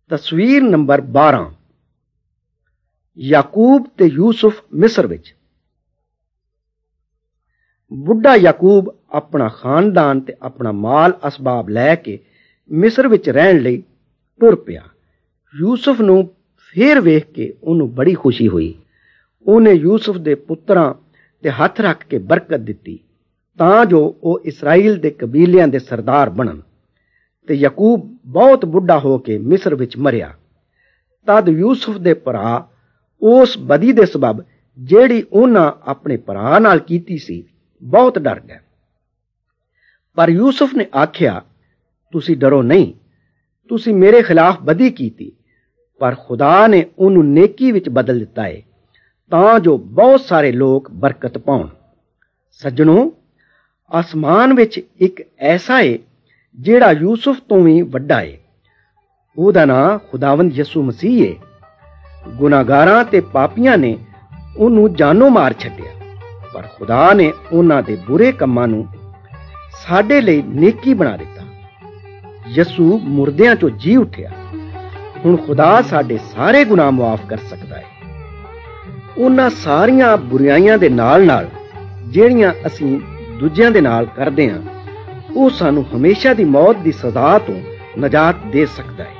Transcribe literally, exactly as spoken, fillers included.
ਤਸਵੀਰ ਨੰਬਰ ਬਾਰਾਂ। ਯਾਕੂਬ ਤੇ ਯੂਸੁਫ ਮਿਸਰ ਵਿੱਚ। ਬੁੱਢਾ ਯਾਕੂਬ ਆਪਣਾ ਖਾਨਦਾਨ ਤੇ ਆਪਣਾ ਮਾਲ ਅਸਬਾਬ ਲੈ ਕੇ ਮਿਸਰ ਵਿੱਚ ਰਹਿਣ ਲਈ ਟੁਰ ਪਿਆ। ਯੂਸੁਫ ਨੂੰ ਫੇਰ ਵੇਖ ਕੇ ਉਹਨੂੰ ਬੜੀ ਖੁਸ਼ੀ ਹੋਈ। ਉਹਨੇ ਯੂਸੁਫ ਦੇ ਪੁੱਤਰਾਂ ਤੇ ਹੱਥ ਰੱਖ ਕੇ ਬਰਕਤ ਦਿੱਤੀ ਤਾਂ ਜੋ ਉਹ ਇਸਰਾਈਲ ਦੇ ਕਬੀਲਿਆਂ ਦੇ ਸਰਦਾਰ ਬਣਨ। ਤੇ ਯਾਕੂਬ ਬਹੁਤ ਬੁੱਢਾ ਹੋ ਕੇ ਮਿਸਰ ਵਿੱਚ ਮਰਿਆ। ਤਦ ਯੂਸੁਫ ਦੇ ਭਰਾ ਉਸ ਬਦੀ ਦੇ ਸਬਬ ਜਿਹੜੀ ਉਹਨਾਂ ਆਪਣੇ ਭਰਾ ਨਾਲ ਕੀਤੀ ਸੀ ਬਹੁਤ ਡਰ ਗਏ। ਪਰ ਯੂਸੁਫ ਨੇ ਆਖਿਆ, ਤੁਸੀਂ ਡਰੋ ਨਹੀਂ, ਤੁਸੀਂ ਮੇਰੇ ਖਿਲਾਫ ਬਦੀ ਕੀਤੀ, ਪਰ ਖੁਦਾ ਨੇ ਉਹਨੂੰ ਨੇਕੀ ਵਿੱਚ ਬਦਲ ਦਿੱਤਾ ਹੈ ਤਾਂ ਜੋ ਬਹੁਤ ਸਾਰੇ ਲੋਕ ਬਰਕਤ ਪਾਉਣ। ਸੱਜਣੋ, ਆਸਮਾਨ ਵਿੱਚ ਇੱਕ ਐਸਾ ਹੈ ਜਿਹੜਾ ਯੂਸੁਫ ਤੋਂ ਵੀ ਵੱਡਾ ਹੈ। ਉਹਦਾ ਨਾਂ ਖੁਦਾਵੰਦ ਯਿਸੂ ਮਸੀਹ ਹੈ। ਗੁਨਾਹਗਾਰਾਂ ਤੇ ਪਾਪੀਆਂ ਨੇ ਉਹਨੂੰ ਜਾਨੋਂ ਮਾਰ ਛੱਡਿਆ, ਪਰ ਖੁਦਾ ਨੇ ਉਹਨਾਂ ਦੇ ਬੁਰੇ ਕੰਮਾਂ ਨੂੰ ਸਾਡੇ ਲਈ ਨੇਕੀ ਬਣਾ ਦਿੱਤਾ। ਯਿਸੂ ਮੁਰਦਿਆਂ ਚੋਂ ਜੀ ਉੱਠਿਆ। ਹੁਣ ਖੁਦਾ ਸਾਡੇ ਸਾਰੇ ਗੁਨਾਹ ਮੁਆਫ ਕਰ ਸਕਦਾ ਹੈ। ਉਹਨਾਂ ਸਾਰੀਆਂ ਬੁਰਾਈਆਂ ਦੇ ਨਾਲ ਨਾਲ ਜਿਹੜੀਆਂ ਅਸੀਂ ਦੂਜਿਆਂ ਦੇ ਨਾਲ ਕਰਦੇ ਹਾਂ, ਉਹ ਸਾਨੂੰ ਹਮੇਸ਼ਾ ਦੀ ਮੌਤ ਦੀ ਸਜ਼ਾ ਤੋਂ ਨਜਾਤ ਦੇ ਸਕਦਾ ਹੈ।